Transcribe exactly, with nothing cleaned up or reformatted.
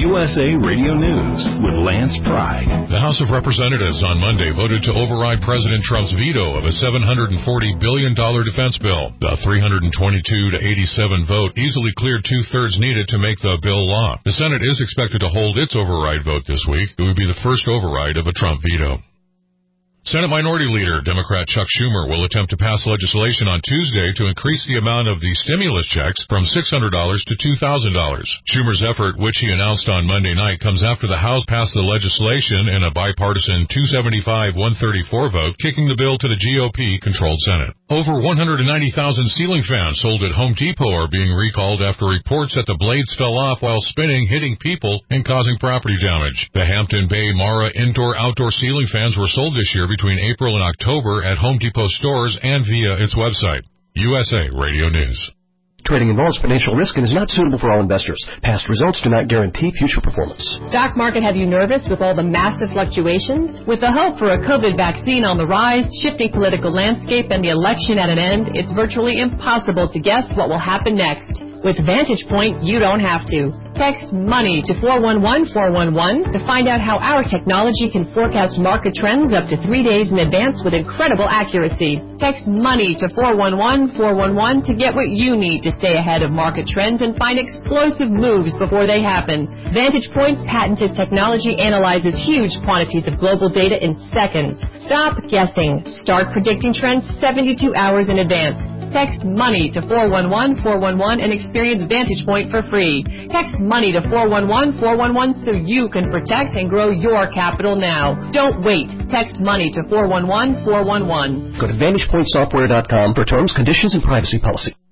U S A Radio News with Lance Pride. The House of Representatives on Monday voted to override President Trump's veto of a seven hundred forty billion dollars defense bill. The three hundred twenty-two to eighty-seven vote easily cleared two-thirds needed to make the bill law. The Senate is expected to hold its override vote this week. It would be the first override of a Trump veto. Senate Minority Leader Democrat Chuck Schumer will attempt to pass legislation on Tuesday to increase the amount of the stimulus checks from six hundred dollars to two thousand dollars. Schumer's effort, which he announced on Monday night, comes after the House passed the legislation in a bipartisan two seventy-five one thirty-four vote, kicking the bill to the G O P-controlled Senate. Over one hundred ninety thousand ceiling fans sold at Home Depot are being recalled after reports that the blades fell off while spinning, hitting people and causing property damage. The Hampton Bay Mara indoor-outdoor ceiling fans were sold this year between April and October at Home Depot stores and via its website. U S A Radio News. Trading involves financial risk and is not suitable for all investors. Past results do not guarantee future performance. Stock market have you nervous with all the massive fluctuations? With the hope for a COVID vaccine on the rise, shifting political landscape, and the election at an end, it's virtually impossible to guess what will happen next. With Vantage Point, you don't have to. Text MONEY to four one one four one one to find out how our technology can forecast market trends up to three days in advance with incredible accuracy. Text MONEY to four one one four one one to get what you need to stay ahead of market trends and find explosive moves before they happen. Vantage Point's patented technology analyzes huge quantities of global data in seconds. Stop guessing. Start predicting trends seventy-two hours in advance. Text MONEY to four one one four one one and experience Vantage Point for free. Text MONEY to four one one four one one so you can protect and grow your capital now. Don't wait. Text MONEY to four one one four one one. Go to vantage point software dot com for terms, conditions, and privacy policy.